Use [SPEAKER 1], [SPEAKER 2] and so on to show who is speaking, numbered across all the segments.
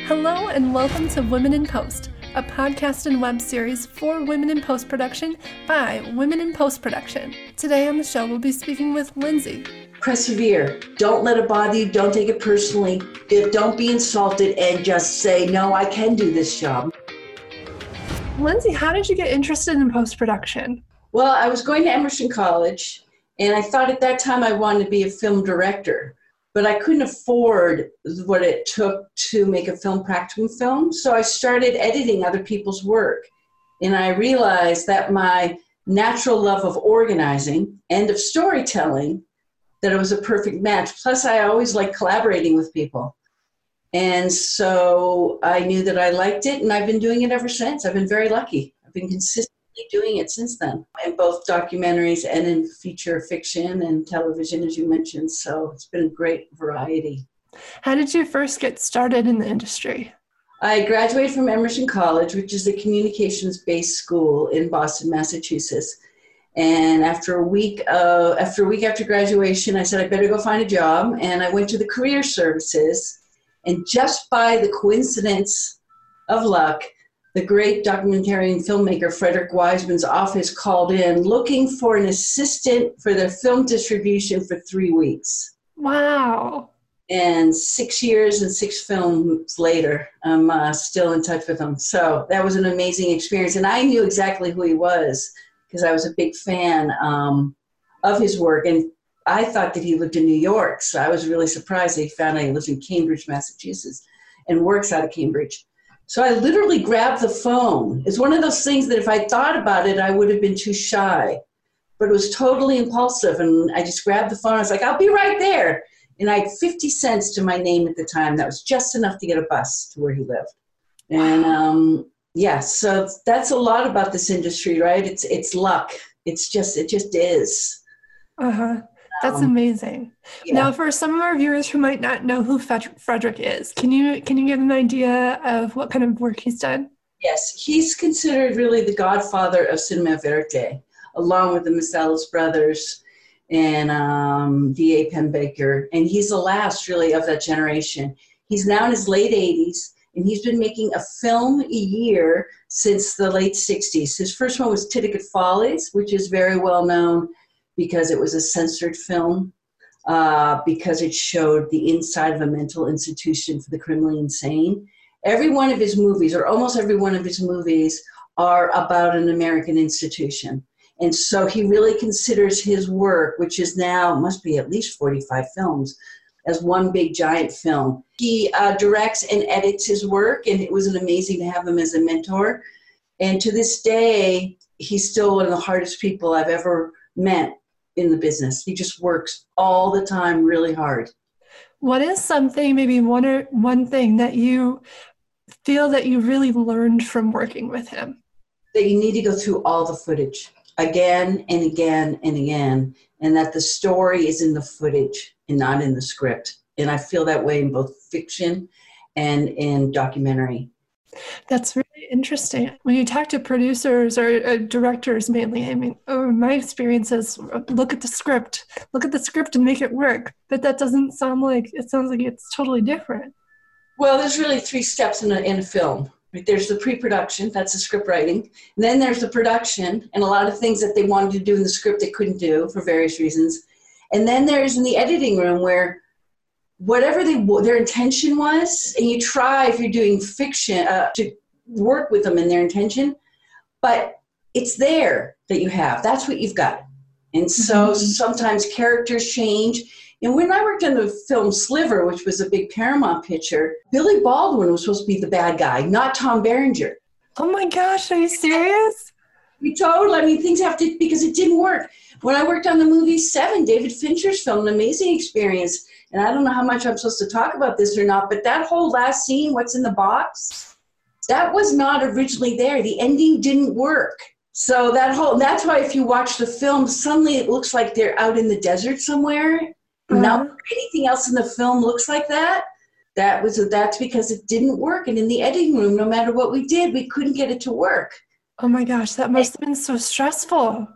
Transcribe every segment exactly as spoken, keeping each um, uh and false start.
[SPEAKER 1] Hello and welcome to Women in Post, a podcast and web series for women in post-production by Women in Post-Production. Today on the show, we'll be speaking with Lindsay.
[SPEAKER 2] Persevere. Don't let it bother you. Don't take it personally. Don't be insulted and just say, no, I can do this job.
[SPEAKER 1] Lindsay, how did you get interested in post-production?
[SPEAKER 2] Well, I was going to Emerson College, and I thought at that time I wanted to be a film director, but I couldn't afford what it took to make a film practicum film. So I started editing other people's work. And I realized that my natural love of organizing and of storytelling, that it was a perfect match. Plus, I always liked collaborating with people. And so I knew that I liked it, and I've been doing it ever since. I've been very lucky. I've been consistently doing it since then, in both documentaries and in feature fiction and television, as you mentioned. So it's been a great variety.
[SPEAKER 1] How did you first get started in the industry?
[SPEAKER 2] I graduated from Emerson College, which is a communications-based school in Boston, Massachusetts. And after a week, uh, after a week after graduation, I said I better go find a job. And I went to the career services. And just by the coincidence of luck, the great documentarian filmmaker Frederick Wiseman's office called in looking for an assistant for their film distribution for three weeks.
[SPEAKER 1] Wow.
[SPEAKER 2] And six years and six films later, I'm uh, still in touch with him. So that was an amazing experience. And I knew exactly who he was because I was a big fan um, of his work. And I thought that he lived in New York. So I was really surprised that he found out he lives in Cambridge, Massachusetts, and works out of Cambridge. So I literally grabbed the phone. It's one of those things that if I thought about it, I would have been too shy. But it was totally impulsive. And I just grabbed the phone. I was like, I'll be right there. And I had fifty cents to my name at the time. That was just enough to get a bus to where he lived. And um, yeah, so that's a lot about this industry, right? It's it's luck. It's just, it just is.
[SPEAKER 1] Uh-huh. That's amazing. Yeah. Now, for some of our viewers who might not know who Frederick is, can you can you give an idea of what kind of work he's done?
[SPEAKER 2] Yes, he's considered really the godfather of cinema verite, along with the Masalas brothers and um, D A Pennebaker. And he's the last, really, of that generation. He's now in his late eighties, and he's been making a film a year since the late sixties. His first one was Titicut Follies, which is very well known because it was a censored film, uh, because it showed the inside of a mental institution for the criminally insane. Every one of his movies, or almost every one of his movies, are about an American institution. And so he really considers his work, which is now, must be at least forty-five films, as one big giant film. He uh, directs and edits his work, and it was an amazing to have him as a mentor. And to this day, he's still one of the hardest people I've ever met in the business. He just works all the time really hard.
[SPEAKER 1] What is something, maybe one or one thing that you feel that you really learned from working with him?
[SPEAKER 2] That you need to go through all the footage again and again and again, and that the story is in the footage and not in the script. And I feel that way in both fiction and in documentary.
[SPEAKER 1] That's really interesting. When you talk to producers or uh, directors mainly, I mean, oh, my experience is look at the script, look at the script and make it work. But that doesn't sound like, it sounds like it's totally different.
[SPEAKER 2] Well, there's really three steps in a, in a film. Right? There's the pre-production, that's the script writing. And then there's the production and a lot of things that they wanted to do in the script they couldn't do for various reasons. And then there's in the editing room where whatever they, their intention was, and you try if you're doing fiction uh, to work with them in their intention, but it's there that you have. That's what you've got. And so mm-hmm. sometimes characters change. And when I worked on the film Sliver, which was a big Paramount picture, Billy Baldwin was supposed to be the bad guy, not Tom Berenger.
[SPEAKER 1] Oh my gosh, are you serious?
[SPEAKER 2] We totally, I mean, things have to, because it didn't work. When I worked on the movie Seven, David Fincher's film, an amazing experience. And I don't know how much I'm supposed to talk about this or not, but that whole last scene, what's in the box, that was not originally there. The ending didn't work. So that whole, that's why if you watch the film, suddenly it looks like they're out in the desert somewhere. Uh-huh. Now anything else in the film looks like that. That was, that's because it didn't work. And in the editing room, no matter what we did, we couldn't get it to work.
[SPEAKER 1] Oh my gosh, that must have been so stressful.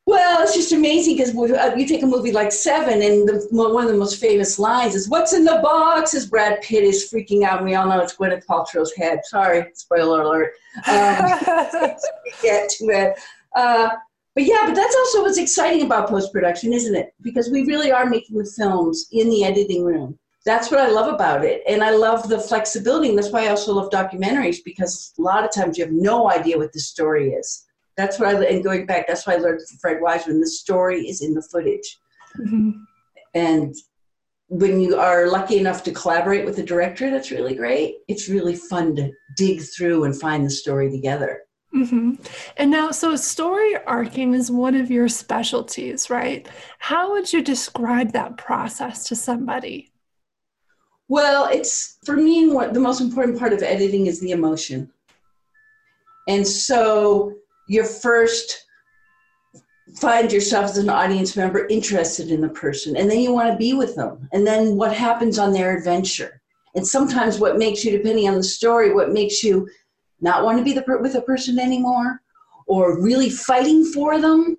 [SPEAKER 2] Well, it's just amazing because you take a movie like Seven, and the, one of the most famous lines is "What's in the box?" As Brad Pitt is freaking out, and we all know it's Gwyneth Paltrow's head. Sorry, spoiler alert. Um, get to it. Uh, but yeah, but that's also what's exciting about post-production, isn't it? Because we really are making the films in the editing room. That's what I love about it. And I love the flexibility. And that's why I also love documentaries, because a lot of times you have no idea what the story is. That's what I, and going back, that's why I learned from Fred Wiseman, the story is in the footage. Mm-hmm. And when you are lucky enough to collaborate with the director, that's really great. It's really fun to dig through and find the story together.
[SPEAKER 1] Mm-hmm. And now, so story arcing is one of your specialties, right? How would you describe that process to somebody?
[SPEAKER 2] Well, it's, for me, what the most important part of editing is the emotion. And so you first find yourself as an audience member interested in the person, and then you want to be with them. And then what happens on their adventure. And sometimes what makes you, depending on the story, what makes you not want to be the, with a person anymore, or really fighting for them.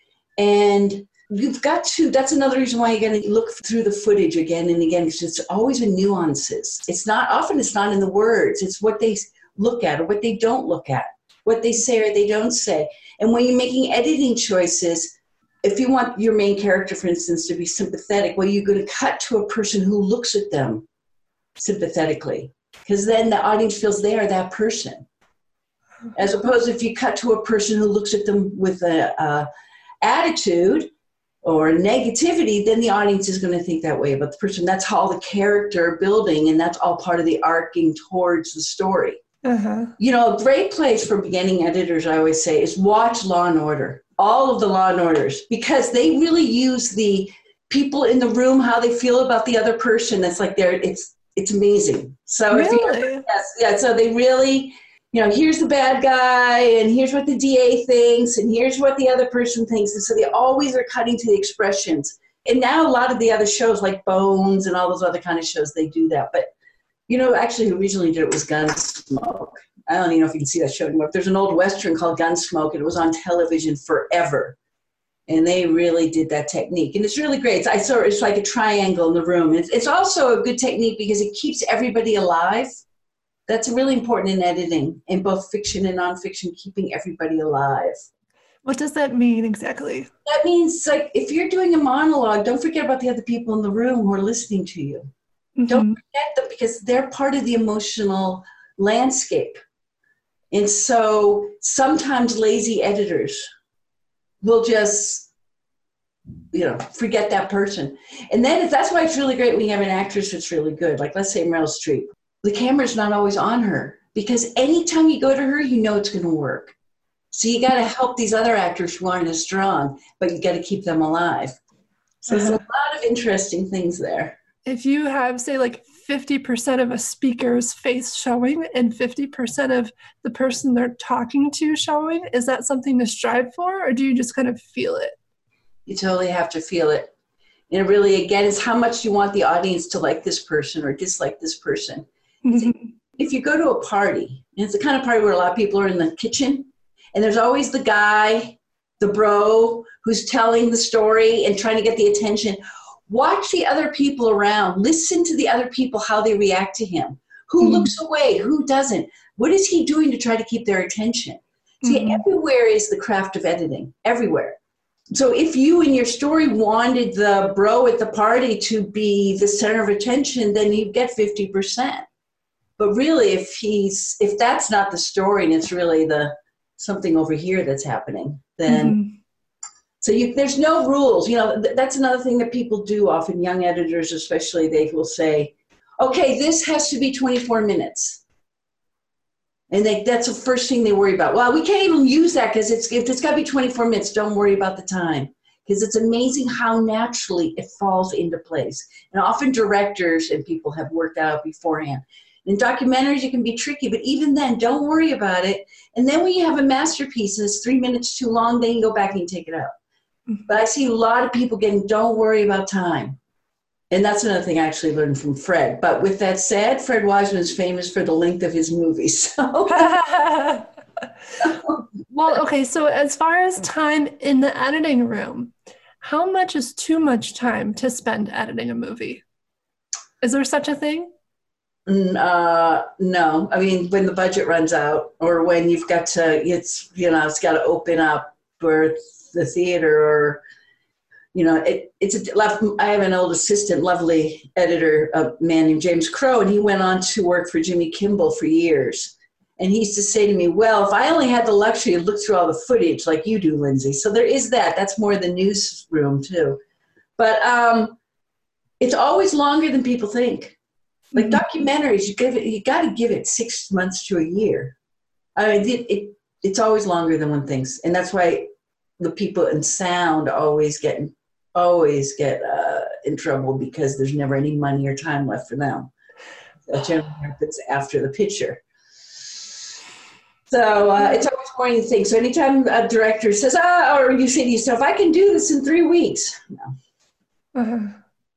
[SPEAKER 2] And you've got to, that's another reason why you're going to look through the footage again and again, because it's always in nuances. It's not, often it's not in the words, it's what they look at or what they don't look at, what they say or they don't say. And when you're making editing choices, if you want your main character, for instance, to be sympathetic, well, you're going to cut to a person who looks at them sympathetically, because then the audience feels they are that person. As opposed to if you cut to a person who looks at them with a, a attitude or negativity, then the audience is going to think that way about the person. That's all the character building, and that's all part of the arcing towards the story. Uh-huh. You know, a great place for beginning editors, I always say, is watch Law and Order, all of the Law and Orders, because they really use the people in the room, how they feel about the other person. It's like they're, it's it's amazing. So
[SPEAKER 1] really?
[SPEAKER 2] if you, yes, yeah, so they really, you know, here's the bad guy, and here's what the D A thinks, and here's what the other person thinks. And so they always are cutting to the expressions. And now a lot of the other shows like Bones and all those other kind of shows, they do that. But, you know, actually who originally did it was Gunsmoke. I don't even know if you can see that show anymore. There's an old Western called Gunsmoke, and it was on television forever. And they really did that technique. And it's really great. It's, I saw it's like a triangle in the room. It's, it's also a good technique because it keeps everybody alive. That's really important in editing, in both fiction and nonfiction, keeping everybody alive.
[SPEAKER 1] What does that mean exactly?
[SPEAKER 2] That means, like, if you're doing a monologue, don't forget about the other people in the room who are listening to you. Mm-hmm. Don't forget them, because they're part of the emotional landscape. And so sometimes lazy editors will just, you know, forget that person. And then if that's why it's really great when you have an actress that's really good, like let's say Meryl Streep. The camera's not always on her, because anytime you go to her, you know it's going to work. So you got to help these other actors who aren't as strong, but you got to keep them alive. So uh-huh. There's a lot of interesting things there.
[SPEAKER 1] If you have, say, like fifty percent of a speaker's face showing and fifty percent of the person they're talking to showing, is that something to strive for, or do you just kind of feel it?
[SPEAKER 2] You totally have to feel it. And really, again, it's how much you want the audience to like this person or dislike this person. Mm-hmm. If you go to a party, and it's the kind of party where a lot of people are in the kitchen, and there's always the guy, the bro, who's telling the story and trying to get the attention. Watch the other people around. Listen to the other people, how they react to him. Who mm-hmm. looks away? Who doesn't? What is he doing to try to keep their attention? See, mm-hmm. everywhere is the craft of editing. Everywhere. So if you in your story wanted the bro at the party to be the center of attention, then you get fifty percent. But really, if he's if that's not the story and it's really the something over here that's happening, then mm-hmm. so you, there's no rules. You know, th- that's another thing that people do often. Young editors, especially, they will say, "Okay, this has to be twenty-four minutes," and they, that's the first thing they worry about. Well, we can't even use that because it's if it's got to be twenty-four minutes. Don't worry about the time, because it's amazing how naturally it falls into place. And often directors and people have worked that out beforehand. In documentaries, it can be tricky, but even then, don't worry about it. And then when you have a masterpiece and it's three minutes too long, then you go back and you take it out. Mm-hmm. But I see a lot of people getting, don't worry about time. And that's another thing I actually learned from Fred. But with that said, Fred Wiseman is famous for the length of his movies. So.
[SPEAKER 1] Well, okay, so as far as time in the editing room, how much is too much time to spend editing a movie? Is there such a thing?
[SPEAKER 2] N- Uh, no, I mean, when the budget runs out or when you've got to, it's, you know, it's got to open up for the theater or, you know, it, it's a, left. I have an old assistant, lovely editor, a man named James Crow, and he went on to work for Jimmy Kimball for years. And he used to say to me, well, if I only had the luxury to look through all the footage like you do, Lindsay. So there is that. That's more the newsroom too. But um, it's always longer than people think. Like documentaries, you give it, you got to give it six months to a year. I mean, it, it it's always longer than one thinks, and that's why the people in sound always get always get uh, in trouble because there's never any money or time left for them. That generally happens after the picture. So uh, it's always more than you think. So anytime a director says, ah, or you say to yourself, I can do this in three weeks. No.
[SPEAKER 1] Uh,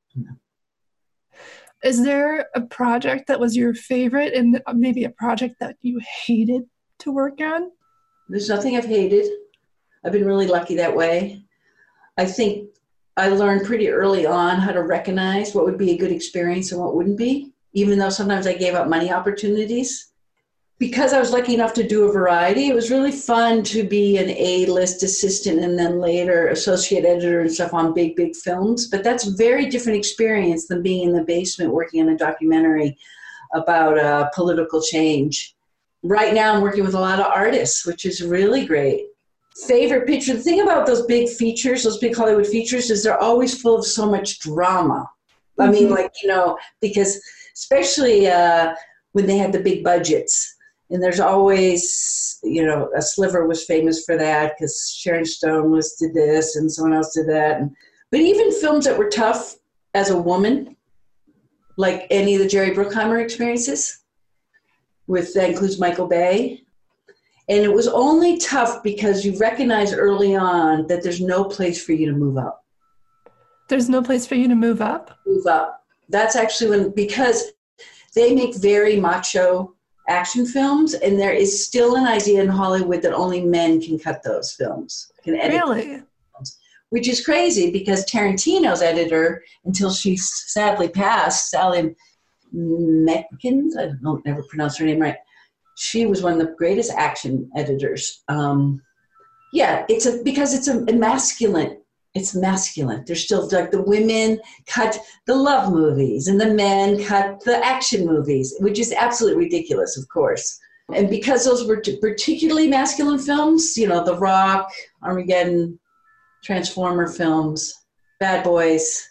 [SPEAKER 1] is there a project that was your favorite and maybe a project that you hated to work on?
[SPEAKER 2] There's nothing I've hated. I've been really lucky that way. I think I learned pretty early on how to recognize what would be a good experience and what wouldn't be, even though sometimes I gave up money opportunities. Because I was lucky enough to do a variety, it was really fun to be an A-list assistant and then later associate editor and stuff on big, big films. But that's a very different experience than being in the basement working on a documentary about uh, political change. Right now I'm working with a lot of artists, which is really great. Favorite picture, the thing about those big features, those big Hollywood features, is they're always full of so much drama. Mm-hmm. I mean, like, you know, because especially uh, when they have the big budgets. And there's always, you know, a Sliver was famous for that because Sharon Stone was did this and someone else did that. And, but even films that were tough as a woman, like any of the Jerry Bruckheimer experiences, with that includes Michael Bay. And it was only tough because you recognize early on that there's no place for you to move up.
[SPEAKER 1] There's no place for you to move up?
[SPEAKER 2] Move up. That's actually when, because they make very macho action films, and there is still an idea in Hollywood that only men can cut those films, can edit
[SPEAKER 1] really?
[SPEAKER 2] Films, which is crazy because Tarantino's editor, until she sadly passed, Sally Meckins, I don't never pronounce her name right, she was one of the greatest action editors. Um, yeah, it's a because it's a, a masculine. It's masculine. There's still like the women cut the love movies and the men cut the action movies, which is absolutely ridiculous, of course. And because those were particularly masculine films, you know, The Rock, Armageddon, Transformer films, Bad Boys,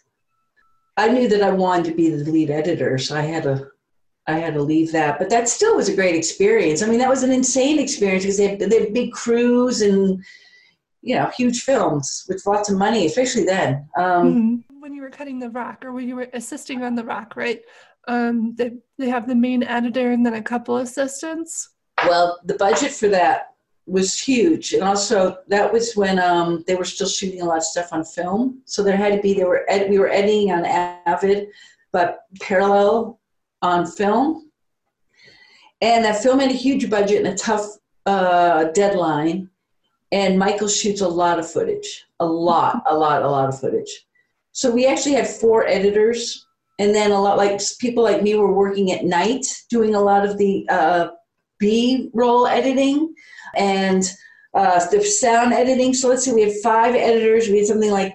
[SPEAKER 2] I knew that I wanted to be the lead editor, so I had to, I had to leave that. But that still was a great experience. I mean, that was an insane experience because they have, they have big crews and, you know, huge films with lots of money, especially then. Um,
[SPEAKER 1] mm-hmm. When you were cutting The Rock, or when you were assisting on The Rock, right? Um, they they have the main editor and then a couple assistants.
[SPEAKER 2] Well, the budget for that was huge, and also that was when um, they were still shooting a lot of stuff on film. So there had to be they were ed- we were editing on Avid, but parallel on film. And that film had a huge budget and a tough uh, deadline. And Michael shoots a lot of footage, a lot, a lot, a lot of footage. So we actually had four editors, and then a lot like people like me were working at night doing a lot of the uh, B-roll editing and uh, the sound editing. So let's say we had five editors. We had something like,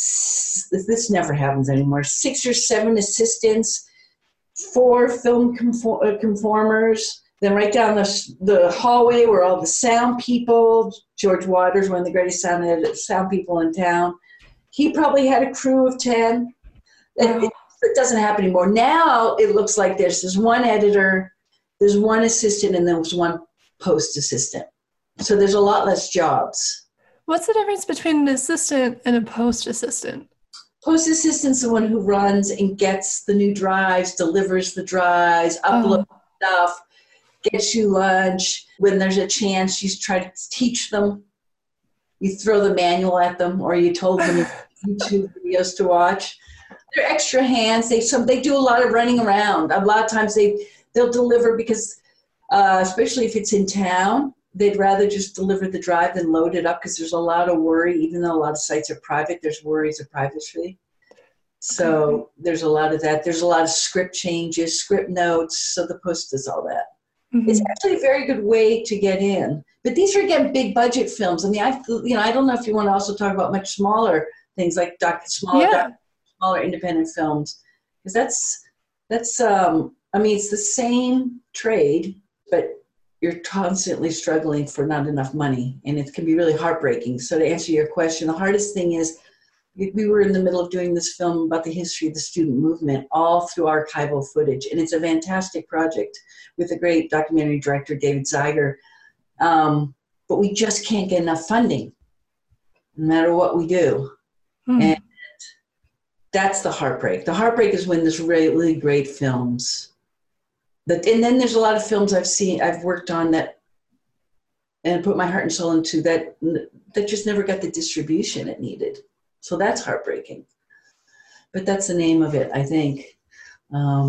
[SPEAKER 2] this never happens anymore, six or seven assistants, four film conform- conformers. Then right down the, the hallway were all the sound people. George Waters, one of the greatest sound edit, sound people in town. He probably had a crew of ten. Wow. It, it, it doesn't happen anymore. Now it looks like there's, there's one editor, there's one assistant, and there's one post assistant. So there's a lot less jobs.
[SPEAKER 1] What's the difference between an assistant and a post assistant?
[SPEAKER 2] Post assistant's the one who runs and gets the new drives, delivers the drives, uploads oh. stuff, gets you lunch. When there's a chance, you try to teach them. You throw the manual at them, or you told them YouTube videos to watch. They're extra hands. They some they do a lot of running around. A lot of times they they'll deliver because, uh, especially if it's in town, they'd rather just deliver the drive than load it up because there's a lot of worry, even though a lot of sites are private, there's worries of privacy. So okay. There's a lot of that. There's a lot of script changes, script notes. So the post does all that. Mm-hmm. It's actually a very good way to get in. But these are, again, big budget films. I mean, I you know, I don't know if you want to also talk about much smaller things like doc, smaller,
[SPEAKER 1] yeah.
[SPEAKER 2] doc, smaller independent films. Because that's, that's um, I mean, it's the same trade, but you're constantly struggling for not enough money. And it can be really heartbreaking. So to answer your question, the hardest thing is we were in the middle of doing this film about the history of the student movement all through archival footage. And it's a fantastic project with a great documentary director, David Zeiger. Um, but we just can't get enough funding, no matter what we do. Hmm. And that's the heartbreak. The heartbreak is when there's really great films. But, and then there's a lot of films I've seen, I've worked on that and put my heart and soul into that, that just never got the distribution it needed. So that's heartbreaking. But that's the name of it, I think. Um,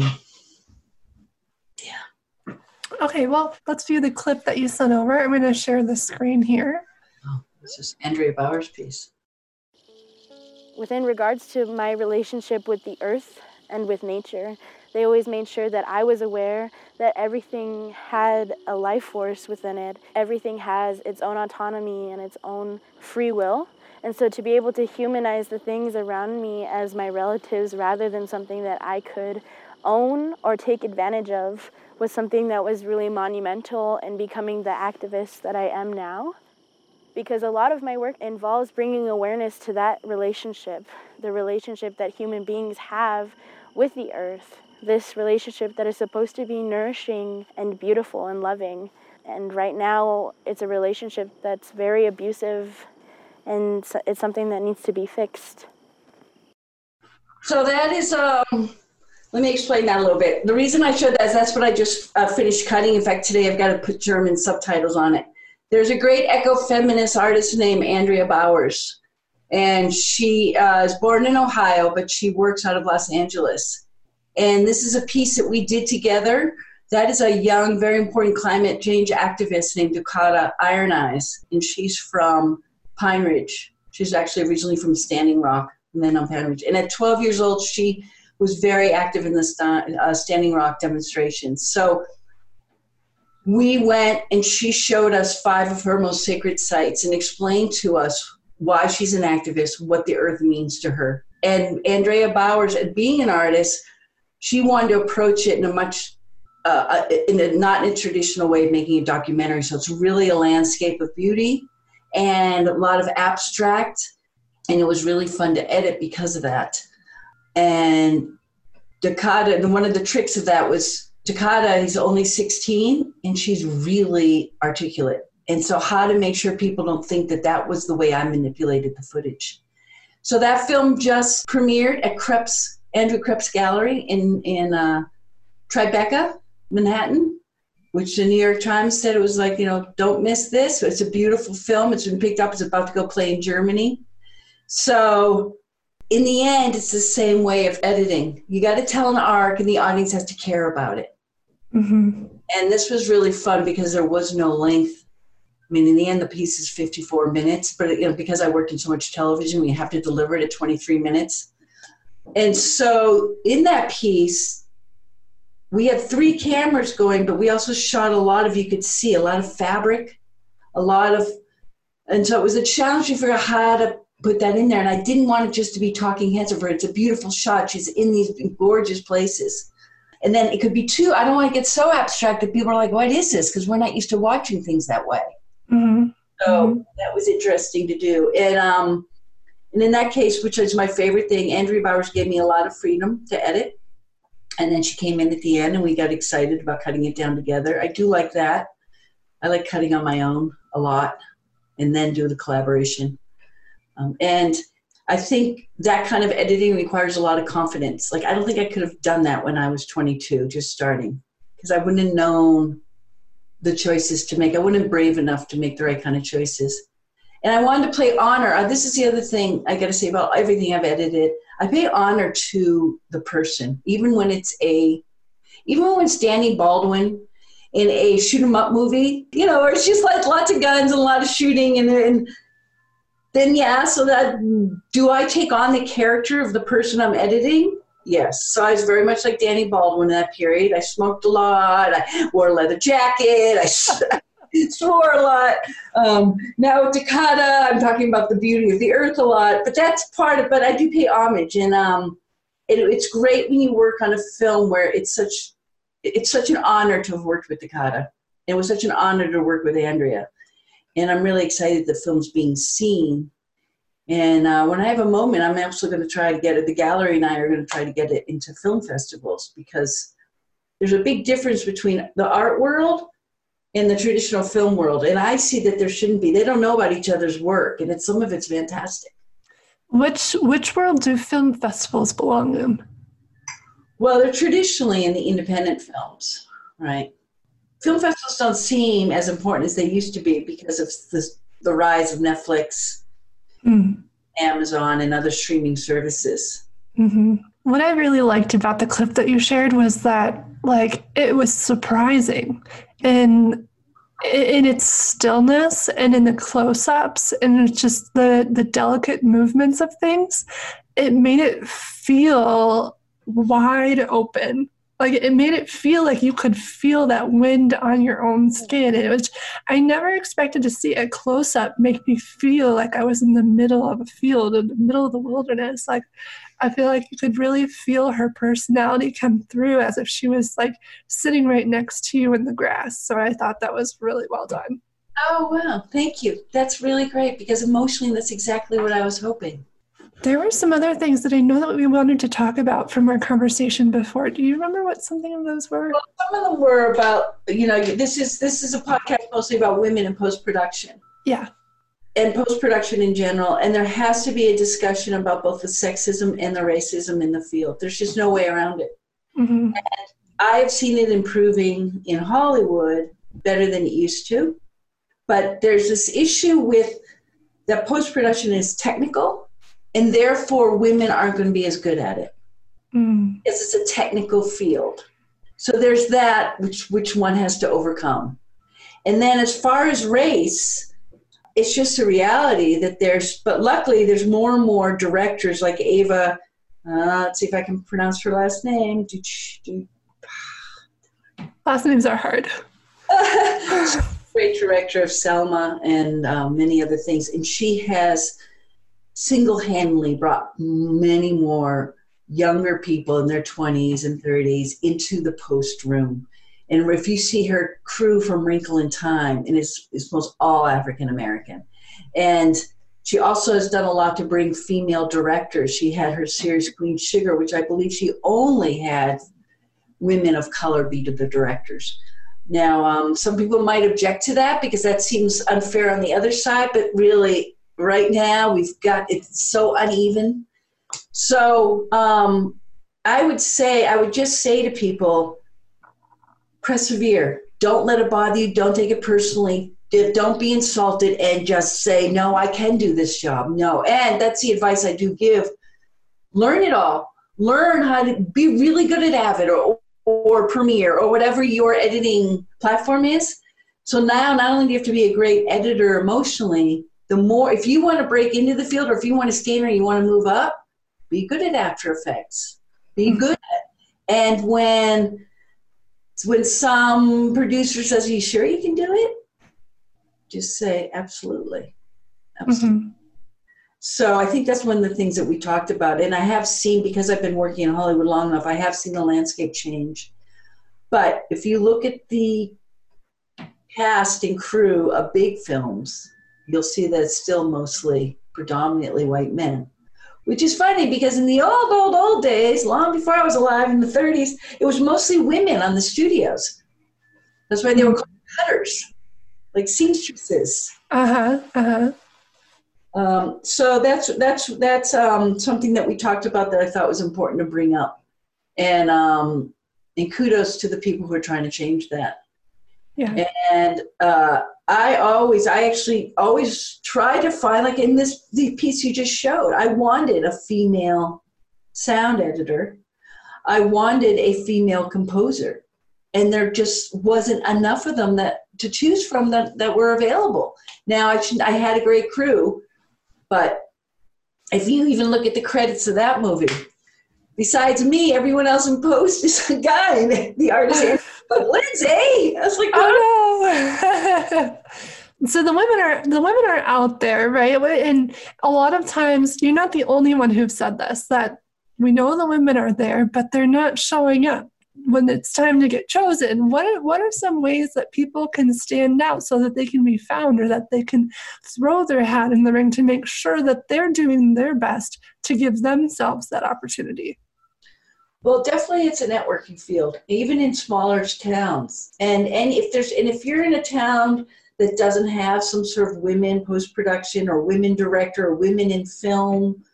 [SPEAKER 2] yeah.
[SPEAKER 1] Okay, well, let's view the clip that you sent over. I'm going to share the screen here.
[SPEAKER 2] Oh, this is Andrea Bauer's piece.
[SPEAKER 3] Within regards to my relationship with the earth and with nature, they always made sure that I was aware that everything had a life force within it. Everything has its own autonomy and its own free will. And so to be able to humanize the things around me as my relatives rather than something that I could own or take advantage of was something that was really monumental in becoming the activist that I am now. Because a lot of my work involves bringing awareness to that relationship, the relationship that human beings have with the earth, this relationship that is supposed to be nourishing and beautiful and loving. And right now, it's a relationship that's very abusive, and it's something that needs to be fixed.
[SPEAKER 2] So that is, um, let me explain that a little bit. The reason I showed that is that's what I just uh, finished cutting. In fact, today I've got to put German subtitles on it. There's a great ecofeminist artist named Andrea Bauers, and she uh, is born in Ohio, but she works out of Los Angeles. And this is a piece that we did together. That is a young, very important climate change activist named Dakota Iron Eyes, and she's from Pine Ridge. She's actually originally from Standing Rock and then on Pine Ridge. And at twelve years old, she was very active in the st- uh, Standing Rock demonstrations. So we went and she showed us five of her most sacred sites and explained to us why she's an activist, what the earth means to her. And Andrea Bauers, being an artist, she wanted to approach it in a much, uh, in a not in a traditional way of making a documentary. So it's really a landscape of beauty and a lot of abstract, and it was really fun to edit because of that. And Dakota, and one of the tricks of that was Dakota is only sixteen, and she's really articulate. And so how to make sure people don't think that that was the way I manipulated the footage. So that film just premiered at Kreps, Andrew Kreps Gallery in, in uh, Tribeca, Manhattan, which the New York Times said it was like, you know, don't miss this. It's a beautiful film. It's been picked up. It's about to go play in Germany. So in the end, it's the same way of editing. You got to tell an arc, and the audience has to care about it. Mm-hmm. And this was really fun because there was no length. I mean, in the end, the piece is fifty-four minutes, but you know, because I worked in so much television, we have to deliver it at twenty-three minutes. And so in that piece, we had three cameras going, but we also shot a lot of, you could see, a lot of fabric, a lot of, and so it was a challenge to figure out how to put that in there. And I didn't want it just to be talking heads of her. It's a beautiful shot. She's in these gorgeous places. And then it could be too, I don't want to get so abstract that people are like, what is this? Because we're not used to watching things that way. Mm-hmm. So mm-hmm. that was interesting to do. And um, and in that case, which is my favorite thing, Andrea Bauers gave me a lot of freedom to edit. And then she came in at the end and we got excited about cutting it down together. I do like that. I like cutting on my own a lot and then do the collaboration. Um, and I think that kind of editing requires a lot of confidence. Like, I don't think I could have done that when I was twenty-two, just starting, because I wouldn't have known the choices to make. I wasn't brave enough to make the right kind of choices. And I wanted to play honor. Uh, this is the other thing I got to say about everything I've edited. I pay honor to the person, even when it's a, even when it's Danny Baldwin in a shoot 'em up movie, you know, where it's just like lots of guns and a lot of shooting, and, and then yeah, so that, do I take on the character of the person I'm editing? Yes. So I was very much like Danny Baldwin in that period. I smoked a lot. I wore a leather jacket. I swore a lot. Um, now with Takata, I'm talking about the beauty of the earth a lot, but that's part of, but I do pay homage. And um, it, it's great when you work on a film where it's such, it's such an honor to have worked with Takata. It was such an honor to work with Andrea. And I'm really excited the film's being seen. And uh, when I have a moment, I'm also going to try to get it, the gallery and I are going to try to get it into film festivals, because there's a big difference between the art world and the traditional film world. And I see that there shouldn't be. They don't know about each other's work, and it's, some of it's fantastic.
[SPEAKER 1] Which which world do film festivals belong in?
[SPEAKER 2] Well, they're traditionally in the independent films, right? Film festivals don't seem as important as they used to be because of the, the rise of Netflix, mm. Amazon, and other streaming services.
[SPEAKER 1] Mm-hmm. What I really liked about the clip that you shared was that, like, it was surprising in in its stillness and in the close-ups and it's just the the delicate movements of things. It made it feel wide open. Like, it made it feel like you could feel that wind on your own skin. It was, I never expected to see a close-up make me feel like I was in the middle of a field, in the middle of the wilderness. Like, I feel like you could really feel her personality come through as if she was, like, sitting right next to you in the grass. So I thought that was really well done.
[SPEAKER 2] Oh, wow. Thank you. That's really great, because emotionally, that's exactly what I was hoping.
[SPEAKER 1] There were some other things that I know that we wanted to talk about from our conversation before. Do you remember what something of those were?
[SPEAKER 2] Well, some of them were about, you know, this is this is a podcast mostly about women in post-production.
[SPEAKER 1] Yeah.
[SPEAKER 2] And post-production in general. And there has to be a discussion about both the sexism and the racism in the field. There's just no way around it. Mm-hmm. And I've seen it improving in Hollywood better than it used to. But there's this issue with that post-production is technical, and therefore women aren't going to be as good at it. Mm. Because it's a technical field. So there's that, which, which one has to overcome. And then as far as race, it's just a reality that there's, but luckily there's more and more directors like Ava, uh, let's see if I can pronounce her last name.
[SPEAKER 1] Last names are hard.
[SPEAKER 2] Great director of Selma and um, many other things. And she has single-handedly brought many more younger people in their twenties and thirties into the post room. And if you see her crew from Wrinkle in Time, and it's, it's most all African-American. And she also has done a lot to bring female directors. She had her series Queen Sugar, which I believe she only had women of color be the directors. Now, um, some people might object to that because that seems unfair on the other side, but really, right now, we've got, it's so uneven. So um, I would say, I would just say to people, persevere. Don't let it bother you. Don't take it personally. Don't be insulted and just say, no, I can do this job. No. And that's the advice I do give. Learn it all. Learn how to be really good at Avid or, or Premiere or whatever your editing platform is. So now not only do you have to be a great editor emotionally, the more, if you want to break into the field or if you want to stay in or you want to move up, be good at After Effects. Be mm-hmm. good at it. And when, when some producer says, are you sure you can do it? Just say, absolutely. Absolutely. Mm-hmm. So I think that's one of the things that we talked about. And I have seen, because I've been working in Hollywood long enough, I have seen the landscape change. But if you look at the cast and crew of big films, you'll see that it's still mostly predominantly white men. Which is funny because in the old, old, old days, long before I was alive in the thirties, it was mostly women on the studios. That's why they were called cutters, like seamstresses.
[SPEAKER 1] Uh-huh, uh-huh.
[SPEAKER 2] Um, so that's that's that's um, something that we talked about that I thought was important to bring up. And um, and kudos to the people who are trying to change that.
[SPEAKER 1] Yeah.
[SPEAKER 2] And uh, I always, I actually always try to find, like in this the piece you just showed, I wanted a female sound editor. I wanted a female composer. and there just wasn't enough of them that to choose from that, that were available. Now, I, should, I had a great crew, but if you even look at the credits of that movie, besides me, everyone else in post is a guy, the artist. But Lindsay, I was like,
[SPEAKER 1] oh no. So the women are the women are out there, right? And a lot of times, you're not the only one who've said this. That we know the women are there, but they're not showing up when it's time to get chosen. What are, what are some ways that people can stand out so that they can be found, or that they can throw their hat in the ring to make sure that they're doing their best to give themselves that opportunity?
[SPEAKER 2] Well, definitely it's a networking field, even in smaller towns. And and if there's and if you're in a town that doesn't have some sort of women post-production or women director or women in film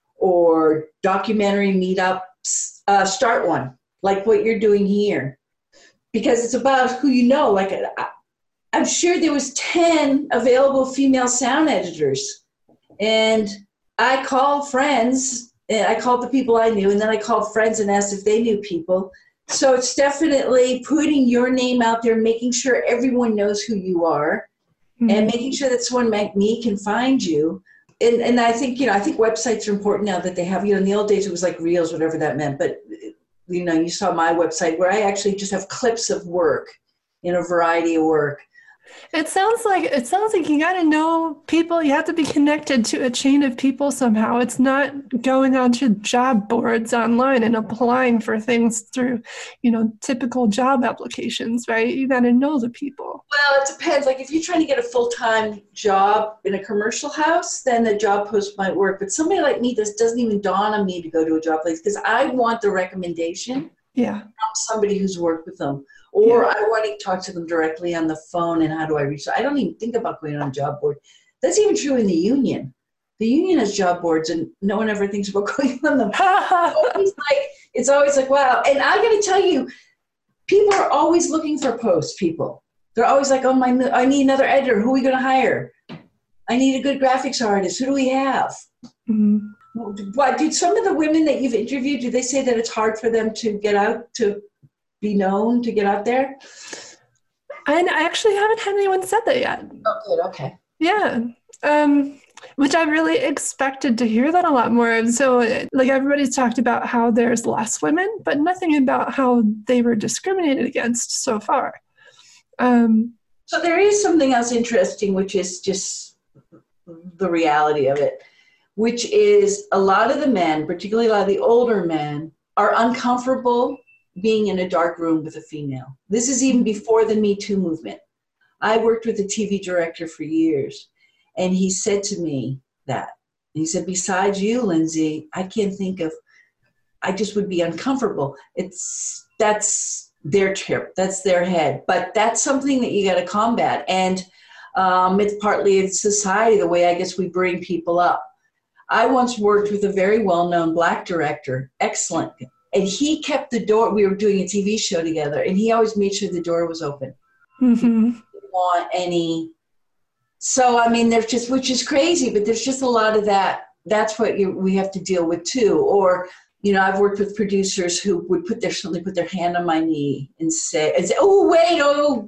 [SPEAKER 2] or documentary meetups, uh, start one, like what you're doing here. Because it's about who you know. Like I, I'm sure there was ten available female sound editors. And I called friends, and I called the people I knew, and then I called friends and asked if they knew people. So it's definitely putting your name out there, making sure everyone knows who you are, mm-hmm. and making sure that someone like me can find you. And and I think, you know, I think websites are important now that they have, you know, in the old days it was like Reels, whatever that meant. But, you know, you saw my website where I actually just have clips of work, in a variety of work.
[SPEAKER 1] It sounds like it sounds like you got to know people. You have to be connected to a chain of people somehow. It's not going onto job boards online and applying for things through, you know, typical job applications, right? You got to know the people.
[SPEAKER 2] Well, it depends. Like if you're trying to get a full-time job in a commercial house, then the job post might work. But somebody like me, this doesn't even dawn on me to go to a job place because I want the recommendation
[SPEAKER 1] yeah.
[SPEAKER 2] from somebody who's worked with them. Or
[SPEAKER 1] yeah.
[SPEAKER 2] I want to talk to them directly on the phone, and how do I reach them? I don't even think about going on a job board. That's even true in the union. The union has job boards, and no one ever thinks about going on them. it's, always like, it's always like, wow. And I got to tell you, people are always looking for posts, people. They're always like, oh, my, I need another editor. Who are we going to hire? I need a good graphics artist. Who do we have?
[SPEAKER 1] Mm-hmm.
[SPEAKER 2] What, did some of the women that you've interviewed, do they say that it's hard for them to get out to be known, to get out there?
[SPEAKER 1] And I actually haven't had anyone said that yet.
[SPEAKER 2] Oh, good. Okay.
[SPEAKER 1] Yeah. Um, which I really expected to hear that a lot more. And so, like, everybody's talked about how there's less women, but nothing about how they were discriminated against so far. Um,
[SPEAKER 2] so there is something else interesting, which is just the reality of it, which is a lot of the men, particularly a lot of the older men, are uncomfortable being in a dark room with a female. This is even before the Me Too movement. I worked with a T V director for years, and he said to me that. He said, besides you, Lindsay, I can't think of, I just would be uncomfortable. It's, that's their trip, that's their head. But that's something that you got to combat. And um, it's partly in society, the way I guess we bring people up. I once worked with a very well-known Black director, excellent. And he kept the door, we were doing a T V show together, and he always made sure the door was open.
[SPEAKER 1] Mm-hmm.
[SPEAKER 2] He didn't want any. So, I mean, there's just, which is crazy, but there's just a lot of that. That's what you, we have to deal with too. Or, you know, I've worked with producers who would put their, suddenly put their hand on my knee and say, and say oh, wait, oh,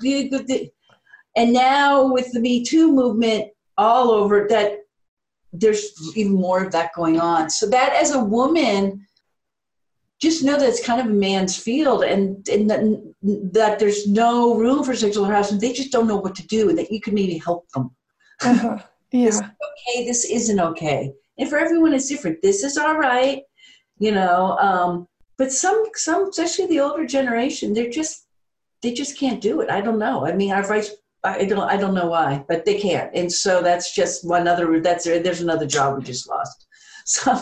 [SPEAKER 2] and now with the Me Too movement all over, that there's even more of that going on. So that as a woman, just know that it's kind of a man's field, and, and that, that there's no room for sexual harassment. They just don't know what to do, and that you can maybe help them.
[SPEAKER 1] Uh-huh. Yeah.
[SPEAKER 2] This is okay, this isn't okay. And for everyone, it's different. This is all right, you know. Um, but some, some, especially the older generation, they're just, they just can't do it. I don't know. I mean, our vice, I don't, I don't know why, but they can't. And so that's just one other. That's there's another job we just lost. So.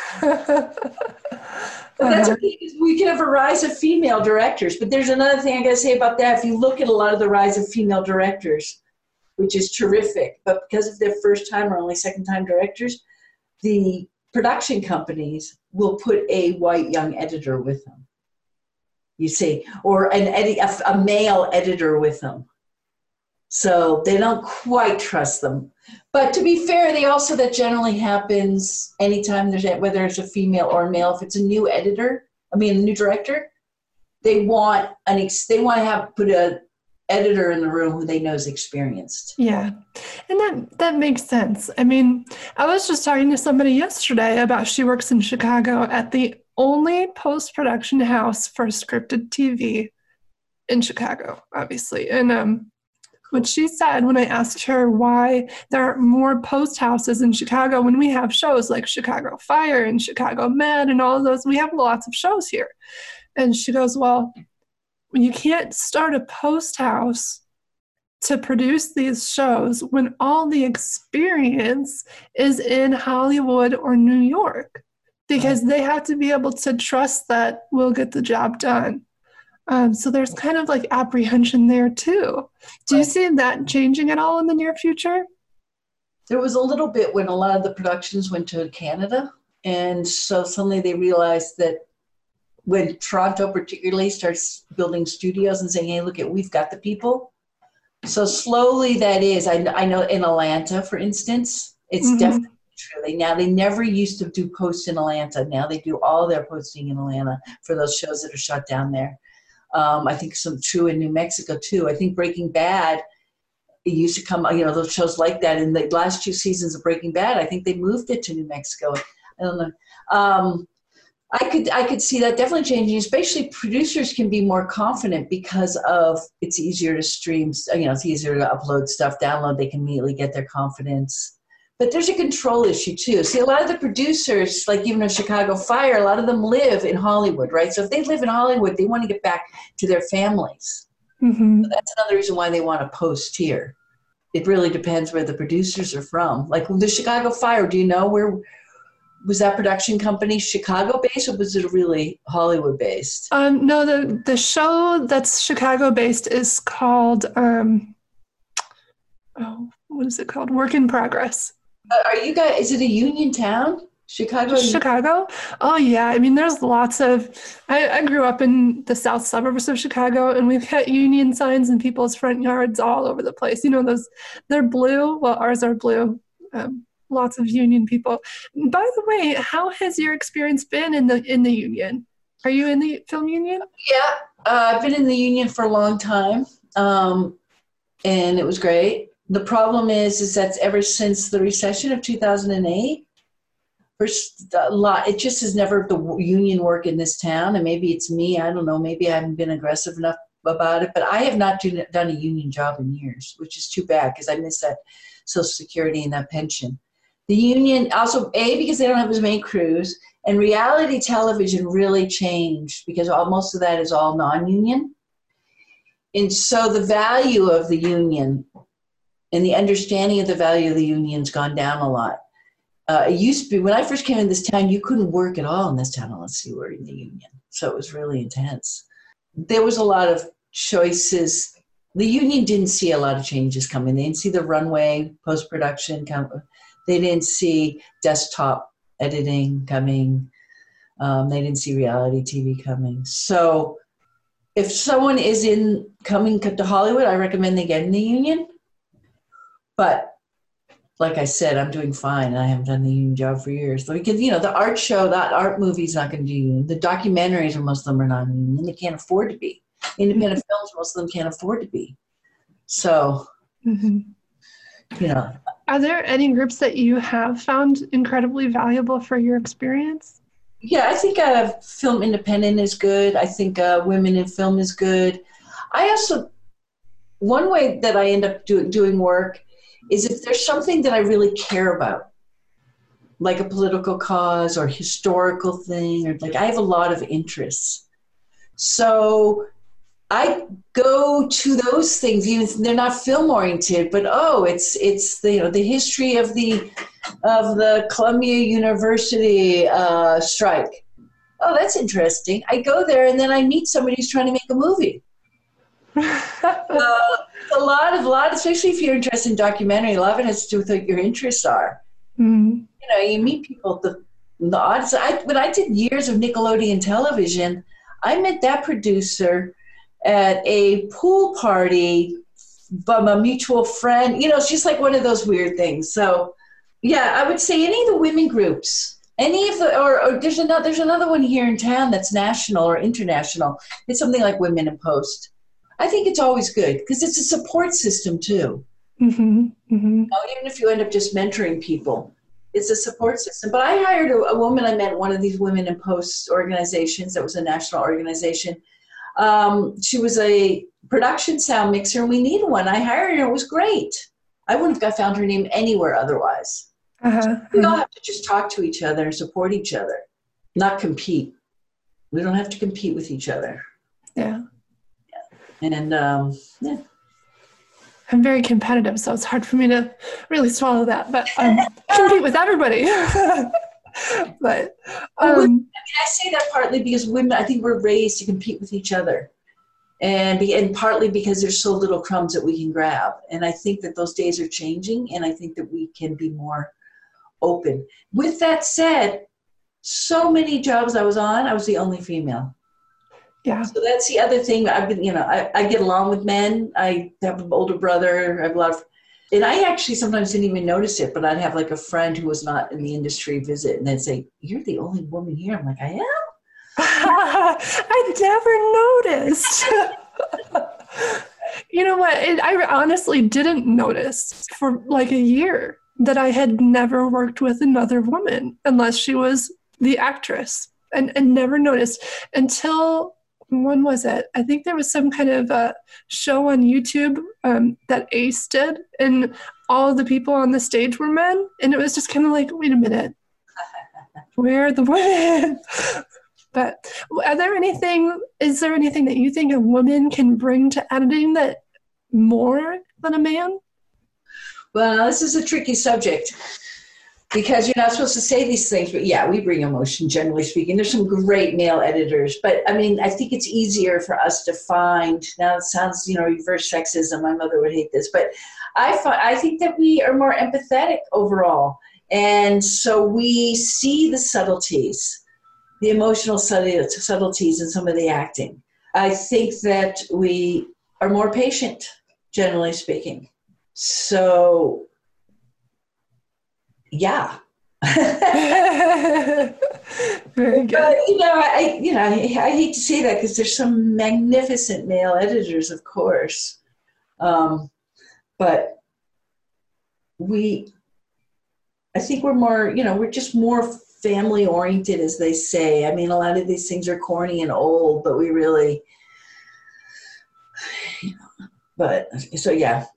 [SPEAKER 2] But that's okay, because we can have a rise of female directors. But there's another thing I got to say about that. If you look at a lot of the rise of female directors, which is terrific, but because of their first time or only second time directors, the production companies will put a white young editor with them. You see, or an edi- a, a male editor with them. So they don't quite trust them. But to be fair, they also, that generally happens anytime there's, whether it's a female or a male, if it's a new editor, I mean, a new director, they want an ex- they want to have put a editor in the room who they know is experienced.
[SPEAKER 1] Yeah. And that that makes sense. I mean, I was just talking to somebody yesterday about she works in Chicago at the only post-production house for scripted T V in Chicago, obviously. And um, what she said when I asked her why there aren't more post houses in Chicago when we have shows like Chicago Fire and Chicago Med and all of those, we have lots of shows here. And she goes, well, you can't start a post house to produce these shows when all the experience is in Hollywood or New York, because they have to be able to trust that we'll get the job done. Um, so there's kind of like apprehension there too. Do you see that changing at all in the near future?
[SPEAKER 2] There was a little bit when a lot of the productions went to Canada. And so suddenly they realized that when Toronto particularly starts building studios and saying, hey, look, at we've got the people. So slowly that is, I, I know in Atlanta, for instance, it's mm-hmm. definitely true. They, now, they never used to do posts in Atlanta. Now they do all their posting in Atlanta for those shows that are shot down there. Um, I think some true in New Mexico too. I think Breaking Bad, it used to come, you know, those shows like that. In the last two seasons of Breaking Bad, I think they moved it to New Mexico. I don't know. Um, I could I could see that definitely changing, especially producers can be more confident because of it's easier to stream, you know, it's easier to upload stuff, download, they can immediately get their confidence. But there's a control issue too. See, a lot of the producers, like even in Chicago Fire, a lot of them live in Hollywood, right? So if they live in Hollywood, they want to get back to their families. Mm-hmm. So that's another reason why they want to post here. It really depends where the producers are from. Like the Chicago Fire, do you know where, was that production company Chicago-based or was it really Hollywood-based?
[SPEAKER 1] Um, no, the, the show that's Chicago-based is called, um, oh, what is it called? Work in Progress.
[SPEAKER 2] Uh, are you guys, is it a union town? Chicago?
[SPEAKER 1] Chicago? Oh, yeah. I mean, there's lots of, I, I grew up in the south suburbs of Chicago, and we've got union signs in people's front yards all over the place. You know, those, they're blue. Well, ours are blue. Um, lots of union people. By the way, how has your experience been in the in the union? Are you in the film union?
[SPEAKER 2] Yeah, uh, I've been in the union for a long time, um, and it was great. The problem is, is that ever since the recession of two thousand eight, first a lot, it just has never the union work in this town, and maybe it's me. I don't know. Maybe I haven't been aggressive enough about it, but I have not do, done a union job in years, which is too bad because I miss that Social Security and that pension. The union also, A, because they don't have as many crews, and reality television really changed because all, most of that is all non-union. And so the value of the union and the understanding of the value of the union's gone down a lot. Uh, it used to be, when I first came in this town, you couldn't work at all in this town unless you were in the union. So it was really intense. There was a lot of choices. The union didn't see a lot of changes coming. They didn't see the runway, post-production come. They didn't see desktop editing coming. Um, they didn't see reality T V coming. So if someone is in coming to Hollywood, I recommend they get in the union. But like I said, I'm doing fine, and I haven't done the union job for years. Because, you know, the art show, that art movie's not going to do union. The documentaries, most of them are not union. They can't afford to be. Independent films, most of them can't afford to be. So, mm-hmm. you know.
[SPEAKER 1] Are there any groups that you have found incredibly valuable for your experience?
[SPEAKER 2] Yeah, I think uh, Film Independent is good. I think uh, Women in Film is good. I also, one way that I end up do, doing work is if there's something that I really care about, like a political cause or historical thing, or like I have a lot of interests. So I go to those things, even if they're not film oriented, but oh, it's it's the you know the history of the of the Columbia University uh, strike. Oh, that's interesting. I go there and then I meet somebody who's trying to make a movie. uh, a lot of a lot, especially if you're interested in documentary, a lot of it has to do with what your interests are. Mm-hmm. You know, you meet people. The the odds. I when I did years of Nickelodeon television, I met that producer at a pool party from a mutual friend. You know, it's just like one of those weird things. So, yeah, I would say any of the women groups Any of the, or, or there's another, there's another one here in town that's national or international. It's something like Women in Post. I think it's always good because it's a support system too.
[SPEAKER 1] Mm-hmm. Mm-hmm.
[SPEAKER 2] You know, even if you end up just mentoring people, it's a support system. But I hired a, a woman I met in one of these Women in Post organizations that was a national organization. Um, she was a production sound mixer, and we needed one. I hired her. It was great. I wouldn't have got found her name anywhere otherwise.
[SPEAKER 1] Uh-huh.
[SPEAKER 2] We all have to just talk to each other and support each other, not compete. We don't have to compete with each other.
[SPEAKER 1] Yeah.
[SPEAKER 2] yeah. And um, yeah.
[SPEAKER 1] I'm very competitive, so it's hard for me to really swallow that, but um, compete with everybody. But um,
[SPEAKER 2] well, women, I mean, I say that partly because women, I think we're raised to compete with each other, and be, and partly because there's so little crumbs that we can grab. And I think that those days are changing, and I think that we can be more open. With that said, so many jobs I was on, I was the only female.
[SPEAKER 1] Yeah.
[SPEAKER 2] So that's the other thing. I've been, you know, I, I get along with men. I have an older brother. I have a lot of, and I actually sometimes didn't even notice it, but I'd have like a friend who was not in the industry visit, and they'd say, "You're the only woman here." I'm like, "I am."
[SPEAKER 1] I never noticed. You know what? It, I honestly didn't notice for like a year that I had never worked with another woman unless she was the actress, and, and never noticed until. When was it? I think there was some kind of uh, show on YouTube um, that Ace did, and all the people on the stage were men, and it was just kind of like, wait a minute, where are the women? But are there anything, is there anything that you think a woman can bring to editing that more than a man?
[SPEAKER 2] Well, this is a tricky subject. Because you're not supposed to say these things, but yeah, we bring emotion, generally speaking. There's some great male editors, but I mean, I think it's easier for us to find, now it sounds, you know, reverse sexism, my mother would hate this, but I, find, I think that we are more empathetic overall. And so we see the subtleties, the emotional subtleties in some of the acting. I think that we are more patient, generally speaking. So yeah.
[SPEAKER 1] Very good.
[SPEAKER 2] But, you know, I you know I, I hate to say that because there's some magnificent male editors, of course, um, but we, I think we're more, you know, we're just more family oriented, as they say. I mean, a lot of these things are corny and old, but we really, you know, but so yeah.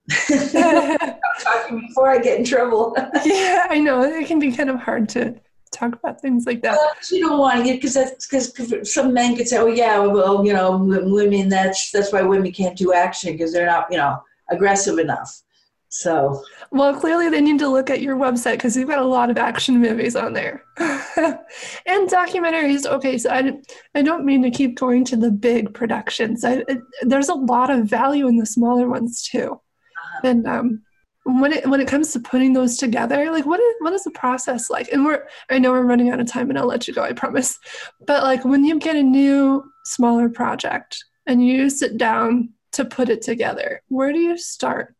[SPEAKER 2] Talking before I get in trouble.
[SPEAKER 1] Yeah, I know. It can be kind of hard to talk about things like that.
[SPEAKER 2] Well, you don't want to get, because that's because some men could say, "Oh yeah, well, you know, women. That's that's why women can't do action because they're not, you know, aggressive enough." So,
[SPEAKER 1] well, clearly they need to look at your website because you've got a lot of action movies on there and documentaries. Okay, so I I don't mean to keep going to the big productions. I, it, there's a lot of value in the smaller ones too, and um. When it when it comes to putting those together, like what is what is the process like? And we're I know we're running out of time, and I'll let you go, I promise. But like when you get a new smaller project and you sit down to put it together, where do you start?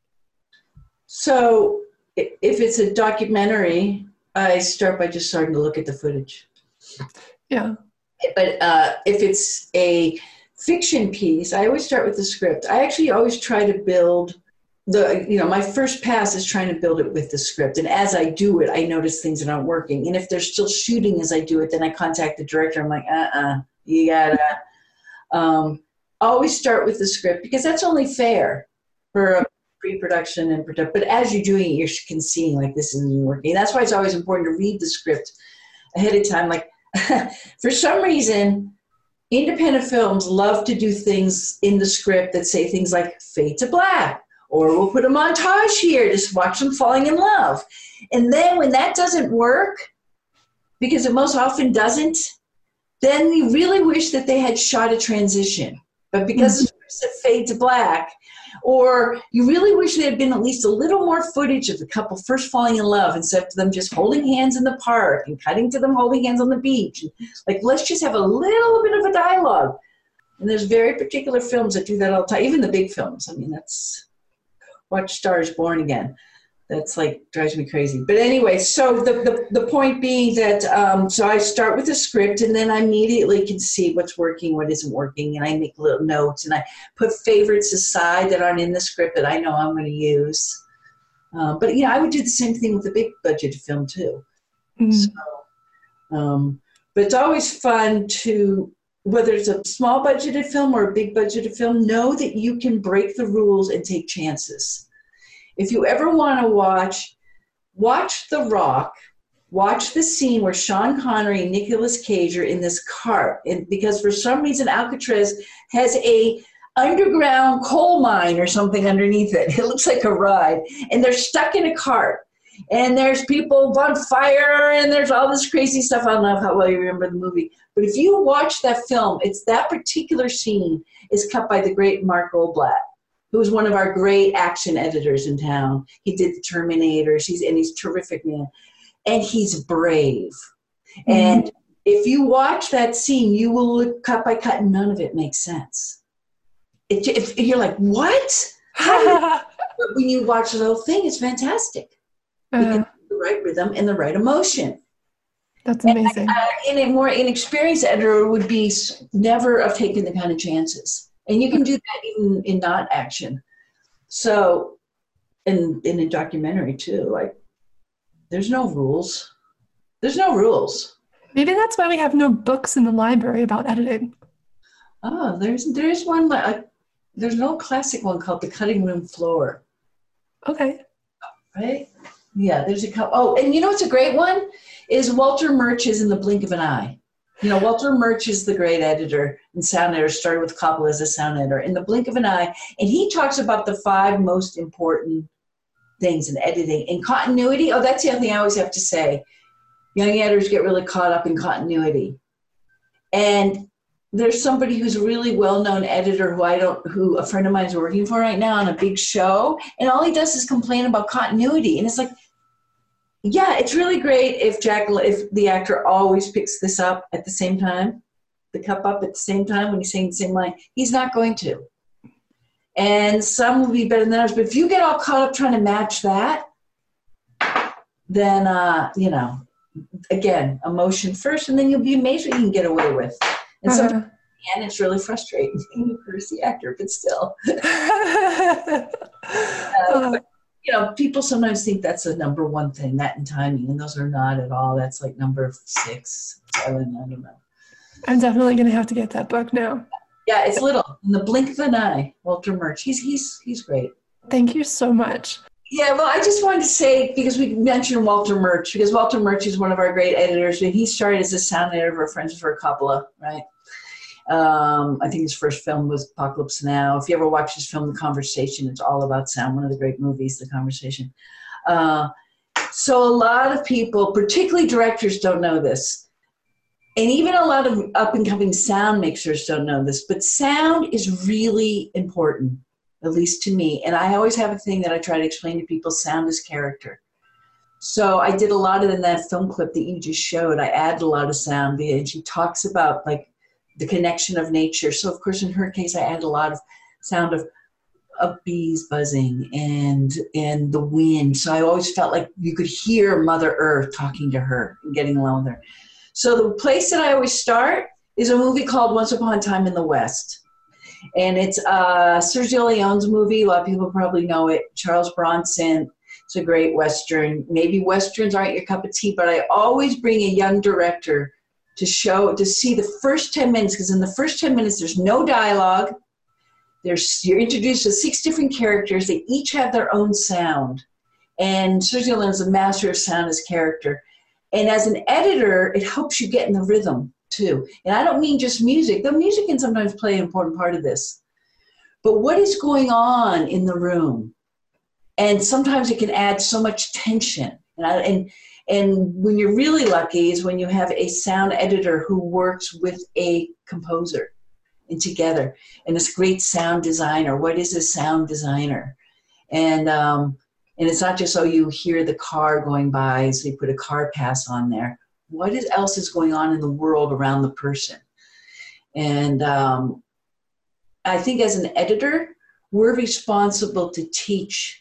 [SPEAKER 2] So if it's a documentary, I start by just starting to look at the footage.
[SPEAKER 1] Yeah.
[SPEAKER 2] But uh, if it's a fiction piece, I always start with the script. I actually always try to build. The, you know, my first pass is trying to build it with the script. And as I do it, I notice things that aren't working. And if they're still shooting as I do it, then I contact the director. I'm like, uh-uh, you gotta um, always start with the script because that's only fair for a pre-production and production. But as you're doing it, you can see like this isn't working. That's why it's always important to read the script ahead of time. Like for some reason, independent films love to do things in the script that say things like fade to black. Or we'll put a montage here, just watch them falling in love. And then when that doesn't work, because it most often doesn't, then we really wish that they had shot a transition. But because mm-hmm. it's a fade to black, or you really wish there had been at least a little more footage of the couple first falling in love instead of them just holding hands in the park and cutting to them holding hands on the beach. Like, let's just have a little bit of a dialogue. And there's very particular films that do that all the time, even the big films. I mean, that's... Watch Stars Born Again. That's like drives me crazy. But anyway, so the, the, the point being that, um, so I start with a script and then I immediately can see what's working, what isn't working. And I make little notes and I put favorites aside that aren't in the script that I know I'm going to use. Uh, but, you know, I would do the same thing with a big budget film too. Mm-hmm. So, um, but it's always fun to, whether it's a small budgeted film or a big budgeted film, know that you can break the rules and take chances. If you ever want to watch, watch The Rock, watch the scene where Sean Connery and Nicolas Cage are in this cart. And because for some reason Alcatraz has a underground coal mine or something underneath it. It looks like a ride. And they're stuck in a cart. And there's people on fire and there's all this crazy stuff. I don't know how well you remember the movie. But if you watch that film, it's that particular scene is cut by the great Mark Goldblatt, who was one of our great action editors in town. He did the Terminators, he's, and he's terrific, man. And he's brave. Mm-hmm. And if you watch that scene, you will look cut by cut and none of it makes sense. It, it, you're like, what? How? But when you watch the whole thing, it's fantastic. Uh-huh. Because the right rhythm and the right emotion.
[SPEAKER 1] That's amazing.
[SPEAKER 2] And, uh, and a more inexperienced editor would be never have taken the kind of chances. And you can do that even in not action. So, in in a documentary too, like there's no rules. There's no rules.
[SPEAKER 1] Maybe that's why we have no books in the library about editing.
[SPEAKER 2] Oh, there's there's one. Uh, there's an old classic one called The Cutting Room Floor.
[SPEAKER 1] Okay.
[SPEAKER 2] Right? Yeah, there's a couple. Oh, and you know what's a great one? Is Walter Murch's In the Blink of an Eye. You know, Walter Murch is the great editor and sound editor, started with Coppola as a sound editor, In the Blink of an Eye. And he talks about the five most important things in editing. And continuity, oh, that's the other thing I always have to say. Young editors get really caught up in continuity. And there's somebody who's a really well-known editor who I don't, who a friend of mine is working for right now on a big show. And all he does is complain about continuity. And it's like, yeah, it's really great if Jack, if the actor always picks this up at the same time, the cup up at the same time when he's saying the same line. He's not going to. And some will be better than others. But if you get all caught up trying to match that, then, uh, you know, again, emotion first, and then you'll be amazed what you can get away with. And
[SPEAKER 1] uh-huh.
[SPEAKER 2] sometimes, and it's really frustrating for the actor, but still. uh, but, you know, people sometimes think that's the number one thing, that and timing, and those are not at all. That's like number six, seven, I don't know.
[SPEAKER 1] I'm definitely going to have to get that book now.
[SPEAKER 2] Yeah, it's little. In the blink of an eye, Walter Murch. He's he's he's great.
[SPEAKER 1] Thank you so much. Yeah,
[SPEAKER 2] well, I just wanted to say, because we mentioned Walter Murch, because Walter Murch is one of our great editors, and he started as a sound editor for Francis Ford Coppola, right? Um, I think his first film was Apocalypse Now. If you ever watch his film, The Conversation, it's all about sound, one of the great movies, The Conversation. Uh, so a lot of people, particularly directors, don't know this. And even a lot of up-and-coming sound mixers don't know this, but sound is really important, at least to me. And I always have a thing that I try to explain to people: sound is character. So I did a lot of in that film clip that you just showed. I added a lot of sound, and she talks about like the connection of nature. So of course, in her case, I added a lot of sound of, of bees buzzing and and the wind. So I always felt like you could hear Mother Earth talking to her and getting along with her. So the place that I always start is a movie called Once Upon a Time in the West. And it's uh, Sergio Leone's movie. A lot of people probably know it. Charles Bronson. It's a great Western. Maybe Westerns aren't your cup of tea, but I always bring a young director to show, to see the first ten minutes, because in the first ten minutes, there's no dialogue. There's, you're introduced to six different characters. They each have their own sound. And Sergio Leone is a master of sound as character. And as an editor, it helps you get in the rhythm too. And I don't mean just music, though music can sometimes play an important part of this. But what is going on in the room? And sometimes it can add so much tension. And, I, and, and when you're really lucky is when you have a sound editor who works with a composer and together. And this great sound designer. What is a sound designer? And um, and it's not just, oh, you hear the car going by, so you put a car pass on there. What is, else is going on in the world around the person? And um, I think as an editor, we're responsible to teach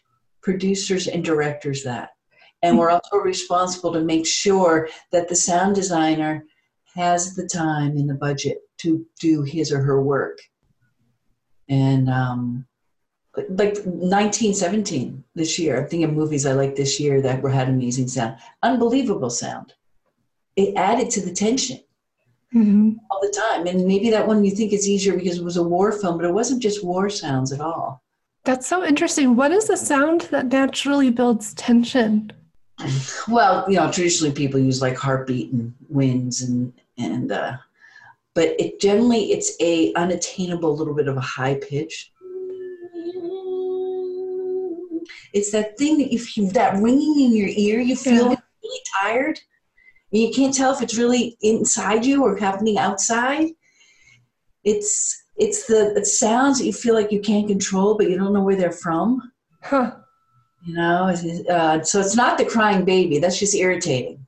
[SPEAKER 2] producers and directors that. And we're also responsible to make sure that the sound designer has the time and the budget to do his or her work. And um, like nineteen seventeen this year, I'm thinking of movies I like this year that were had amazing sound. Unbelievable sound. It added to the tension mm-hmm. all the time. And maybe that one you think is easier because it was a war film, but it wasn't just war sounds at all.
[SPEAKER 1] That's so interesting. What is the sound that naturally builds tension?
[SPEAKER 2] Well, you know, traditionally people use like heartbeat and winds and, and, uh, but it generally, it's a unattainable little bit of a high pitch. It's that thing that you feel, that ringing in your ear, you feel yeah. really tired. And you can't tell if it's really inside you or happening outside. It's, it's the it sounds that you feel like you can't control, but you don't know where they're from.
[SPEAKER 1] Huh.
[SPEAKER 2] You know, uh, so it's not the crying baby. That's just irritating.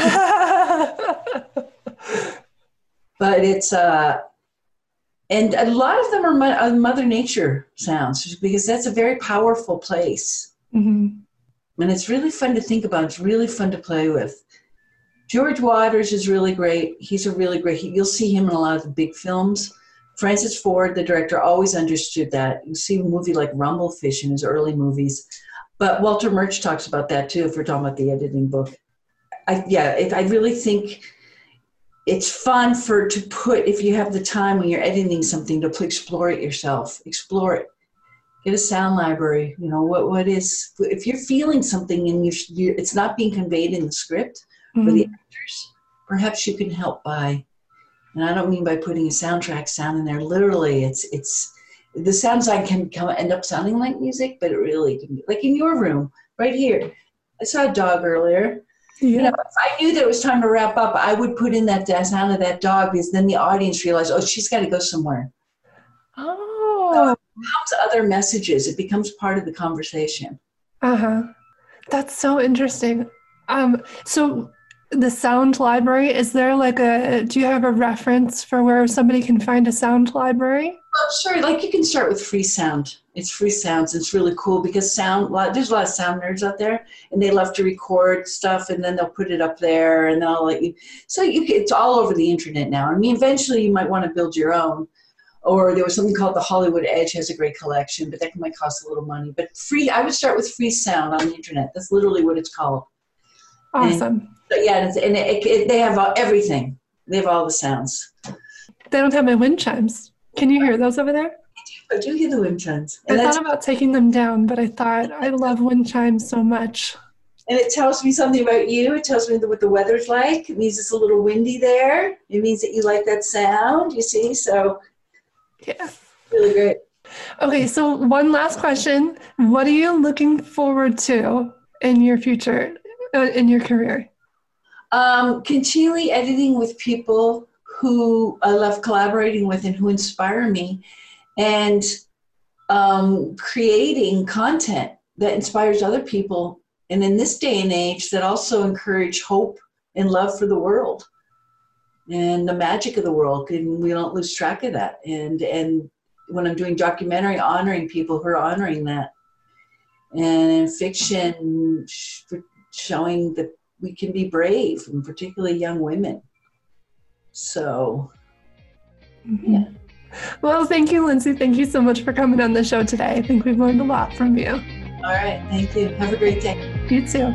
[SPEAKER 2] But it's, uh, and a lot of them are mo- Mother Nature sounds because that's a very powerful place. Mm-hmm. And it's really fun to think about. It's really fun to play with. George Waters is really great. He's a really great, he, you'll see him in a lot of the big films. Francis Ford, the director, always understood that. You see a movie like Rumblefish in his early movies. But Walter Murch talks about that too, if we're talking about the editing book. I, yeah, it, I really think it's fun for to put, if you have the time when you're editing something, to explore it yourself. Explore it. Get a sound library. You know, what what is, if you're feeling something and you, you it's not being conveyed in the script mm-hmm. for the actors, perhaps you can help by, and I don't mean by putting a soundtrack sound in there. Literally, it's it's the sound design can come end up sounding like music, but it really can be like in your room right here. I saw a dog earlier. Yeah. You know, if I knew that it was time to wrap up, I would put in that sound of that dog because then the audience realized, oh, she's got to go somewhere.
[SPEAKER 1] Oh,
[SPEAKER 2] so it becomes other messages. It becomes part of the conversation.
[SPEAKER 1] Uh huh. That's so interesting. Um, so. The sound library, is there like a, do you have a reference for where somebody can find a sound library?
[SPEAKER 2] Well, sure. Like you can start with free sound. It's free sounds. It's really cool because sound, there's a lot of sound nerds out there and they love to record stuff and then they'll put it up there and they'll let you, so you can, it's all over the internet now. I mean, eventually you might want to build your own, or there was something called the Hollywood Edge has a great collection, but that might cost a little money. But free, I would start with free sound on the internet. That's literally what it's called.
[SPEAKER 1] Awesome.
[SPEAKER 2] And, But yeah, and it, it, they have all, everything. They have all the sounds.
[SPEAKER 1] They don't have my wind chimes. Can you hear those over there?
[SPEAKER 2] I do hear the wind chimes.
[SPEAKER 1] And I thought about taking them down, but I thought I love wind chimes so much.
[SPEAKER 2] And it tells me something about you. It tells me what the weather's like. It means it's a little windy there. It means that you like that sound, you see? So,
[SPEAKER 1] yeah.
[SPEAKER 2] Really great.
[SPEAKER 1] Okay, so one last question. What are you looking forward to in your future, uh, in your career?
[SPEAKER 2] Um, continually editing with people who I love collaborating with and who inspire me, and um, creating content that inspires other people. And in this day and age, that also encourage hope and love for the world and the magic of the world. And we don't lose track of that. And, and when I'm doing documentary, honoring people who are honoring that. And in fiction, showing that we can be brave, and particularly young women. So,
[SPEAKER 1] mm-hmm. yeah. Well, thank you, Lindsay. Thank you so much for coming on the show today. I think we've learned a lot from you.
[SPEAKER 2] All right. Thank you. Have a great day.
[SPEAKER 1] You too.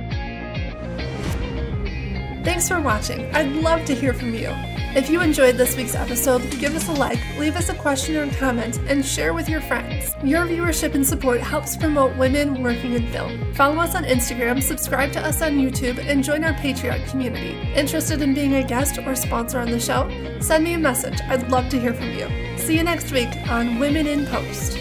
[SPEAKER 1] Thanks for watching. I'd love to hear from you. If you enjoyed this week's episode, give us a like, leave us a question or comment, and share with your friends. Your viewership and support helps promote women working in film. Follow us on Instagram, subscribe to us on YouTube, and join our Patreon community. Interested in being a guest or sponsor on the show? Send me a message. I'd love to hear from you. See you next week on Women in Post.